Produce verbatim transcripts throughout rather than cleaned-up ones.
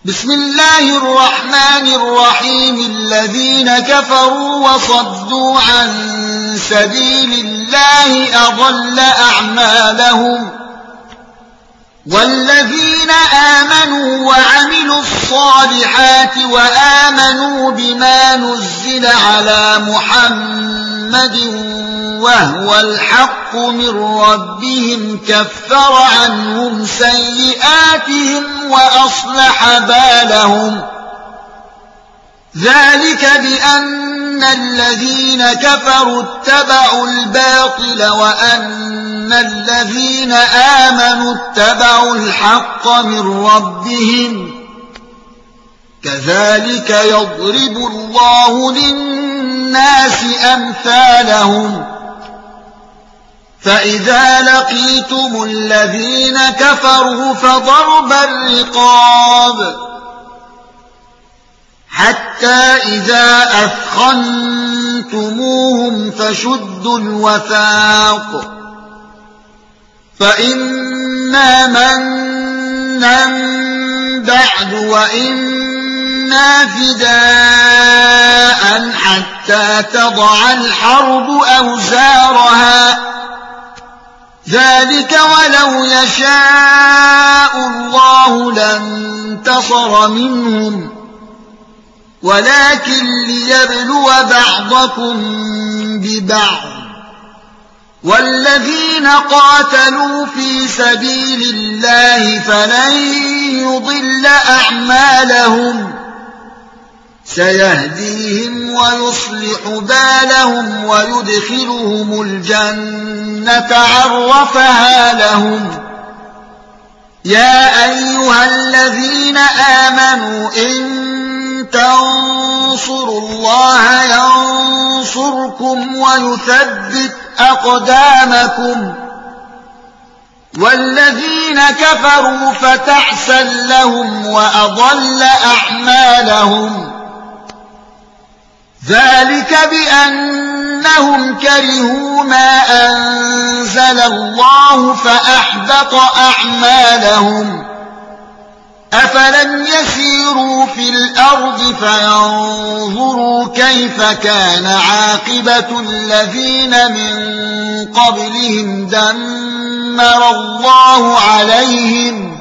بسم الله الرحمن الرحيم الذين كفروا وصدوا عن سبيل الله أضل أعمالهم والذين آمنوا وعملوا الصالحات وآمنوا بما نزل على محمد وهو الحق من ربهم كفر عنهم سيئاتهم وأصلح بالهم ذلك بأن الذين كفروا اتبعوا الباطل وأن الذين آمنوا اتبعوا الحق من ربهم كذلك يضرب الله للناس أمثالهم فإذا لقيتم الذين كفروا فضرب الرقاب حتى إذا أثخنتموهم فشدوا الوثاق فإما منا بعد وإما فداء حتى تضع الحرب أوزارها ذلك ولو يشاء الله لانتصر منهم ولكن ليبلو بعضكم ببعض والذين قاتلوا في سبيل الله فلن يضل أعمالهم سيهديهم ويصلح بالهم ويدخلهم الجنة عرفها لهم يا أيها الذين آمنوا إن تنصروا الله ينصركم ويثبت أقدامكم والذين كفروا فتعسا لهم وأضل أعمالهم ذلك بأنهم كرهوا ما أنزل الله فأحبط أعمالهم أفلم يسيروا في الأرض فينظروا كيف كان عاقبة الذين من قبلهم دمر الله عليهم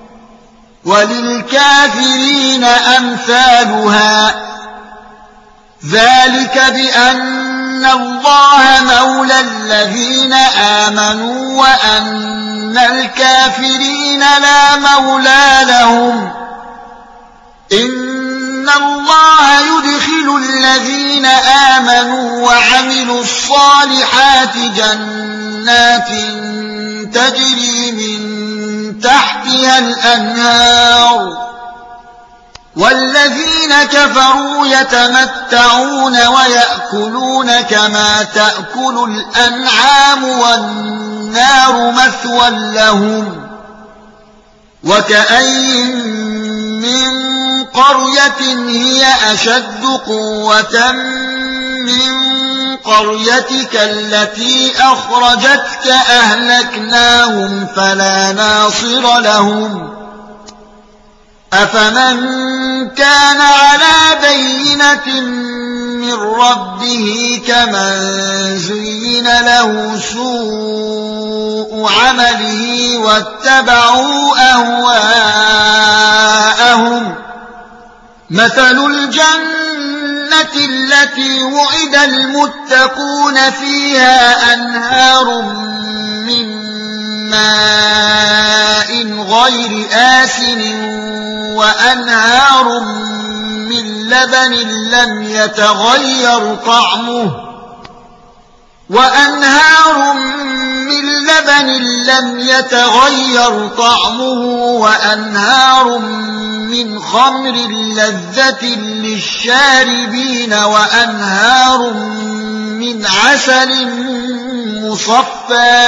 وللكافرين أمثالها ذلك بأن الله مولى الذين آمنوا وأن الكافرين لا مولى لهم إن الله يدخل الذين آمنوا وعملوا الصالحات جنات تجري من تحتها الأنهار والذين كفروا يتمتعون ويأكلون كما تأكل الأنعام والنار مثوى لهم وكأين من قرية هي أشد قوة من قريتك التي أخرجتك أهلكناهم فلا ناصر لهم أفمن كان على بينة من ربه كمن زين له سوء عمله واتبعوا أهواءهم مثل الجنة التي وعد المتقون فيها أنهار من ماء غير آسن وأنهار من لبن لم يتغير طعمه وأنهار من لبن لم يتغير طعمه وأنهار من خمر لذة للشاربين وأنهار من عسل مصفى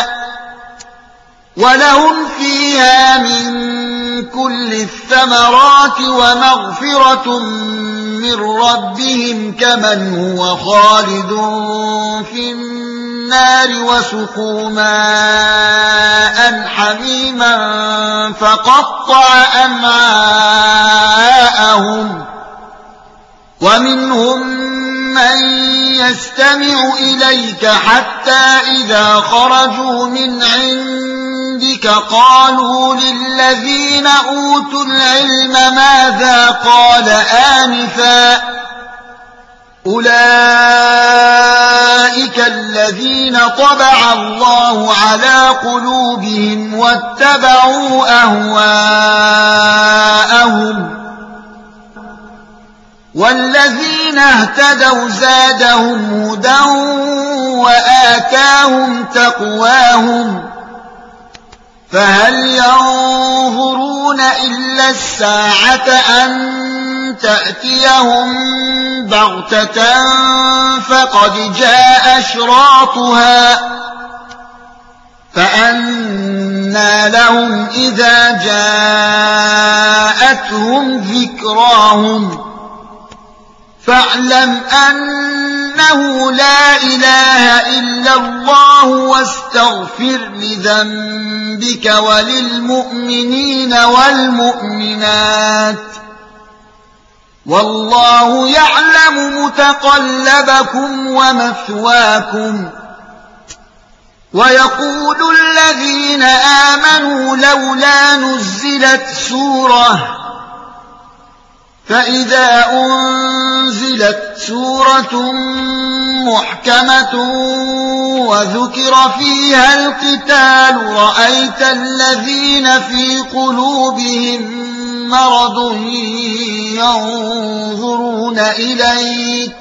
ولهم فيها من كل الثمرات ومغفرة من ربهم كمن هو خالد في النار وسقوا ماء حميما فقطع أمعاءهم نستمع إليك حتى إذا خرجوا من عندك قالوا للذين أوتوا العلم ماذا قال آنفا أولئك الذين طبع الله على قلوبهم واتبعوا أهواءهم والذين اهتدوا زادهم هدى وآتاهم تقواهم فهل ينظرون إلا الساعة أن تأتيهم بغتة فقد جاء أشراطها فأنى لهم إذا جاءتهم ذكراهم فاعلم أنه لا إله إلا الله واستغفر لذنبك وللمؤمنين والمؤمنات والله يعلم متقلبكم ومثواكم ويقول الذين آمنوا لولا نزلت سورة فإذا أنزلت سورة محكمة وذكر فيها القتال رأيت الذين في قلوبهم مرض ينظرون إليك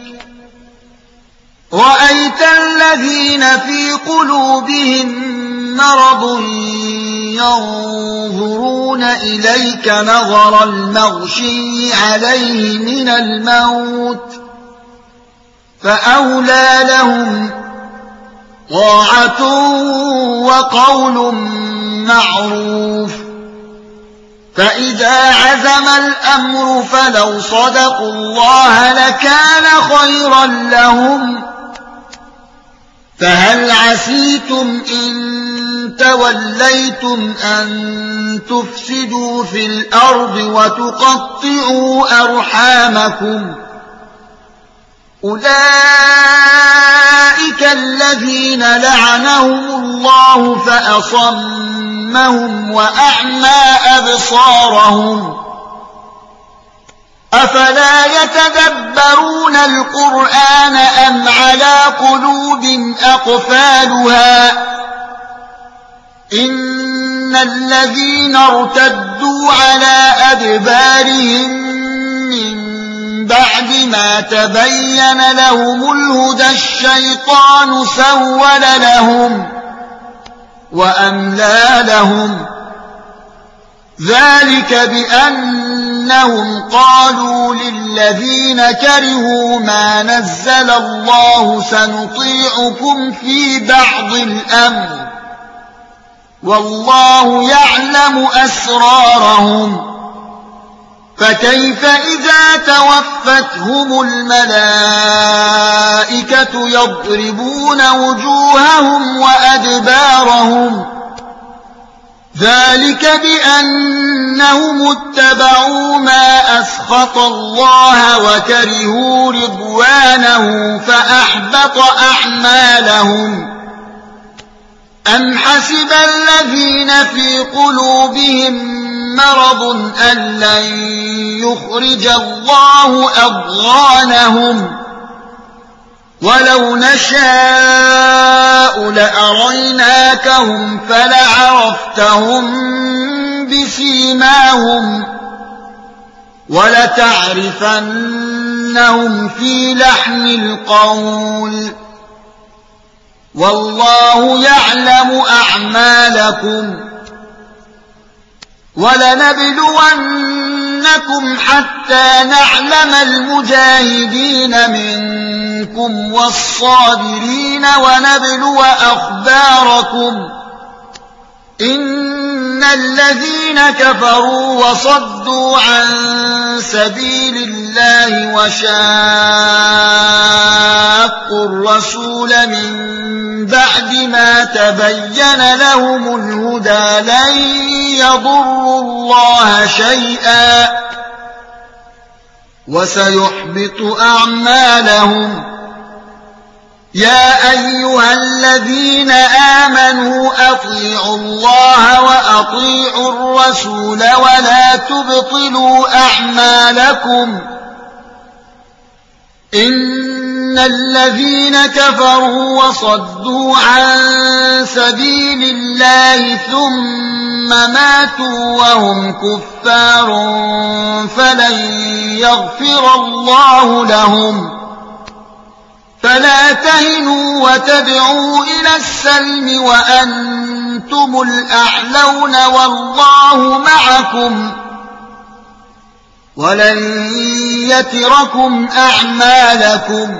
رأيت الذين في قلوبهم مرض ينظرون إليك نظر المغشي عليه من الموت فأولى لهم طاعة وقول معروف فإذا عزم الأمر فلو صدقوا الله لكان خيرا لهم فهل عسيتم إن توليتم أن تفسدوا في الأرض وتقطعوا أرحامكم أولئك الذين لعنهم الله فأصمهم وأعمى أبصارهم أفلا يتدبرون القرآن أم على قلوب أقفالها إن الذين ارتدوا على أدبارهم من بعد ما تبين لهم الهدى الشيطان سول لهم وأملى لهم ذلك بأنهم قالوا للذين كرهوا ما نزل الله سنطيعكم في بعض الأمر والله يعلم أسرارهم فكيف إذا توفتهم الملائكة يضربون وجوههم وأدبارهم ذلك بأنهم اتبعوا ما أسخط الله وكرهوا رضوانه فأحبط أعمالهم أم حسب الذين في قلوبهم مرض أن لن يخرج الله أضغانهم ولو نشاء لأريناكهم فلعرفتهم بسيماهم ولتعرفنهم في لحن القول والله يعلم أعمالكم ولنبلونكم حتى نعلم المجاهدين منكم والصابرين ونبلو أخباركم إن الذين كفروا وصدوا عن سبيل الله وشاقوا الرسول من بعد ما تبين لهم الهدى لن يضروا الله شيئا وسيحبط أعمالهم يا أيها الذين آمنوا أطيعوا الله وأطيعوا الرسول ولا تبطلوا أعمالكم إن الذين كفروا وصدوا عن سبيل الله ثم ماتوا وهم كفار فلن يغفر الله لهم فلا تهنوا وتدعوا إلى السلم وأنتم الأعلون والله معكم ولن يتركم أعمالكم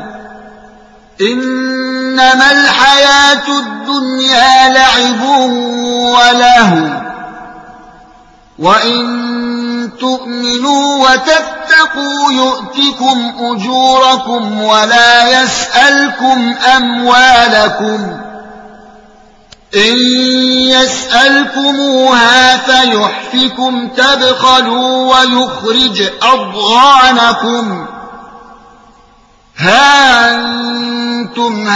إنما الحياة الدنيا لعب ولهو وإن تؤمنوا وتتقوا يؤتكم أجوركم ولا يسألكم أموالكم إن يسألكموها فيحفكم تبخلوا ويخرج أضغانكم ها أنتم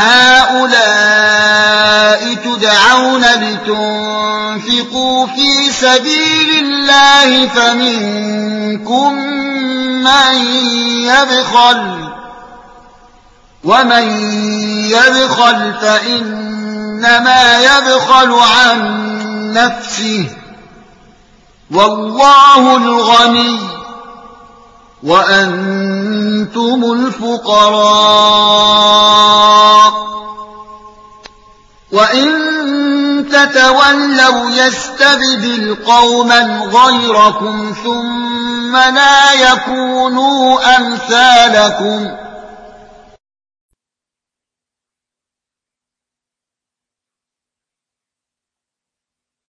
هؤلاء تدعون لتنفقوا في سبيل الله فمنكم من يبخل ومن يبخل فإنما يبخل عن نفسه والله الغني وأنتم الفقراء وإن تتولوا يستبدل قوما غيركم ثم لا يكونوا أمثالكم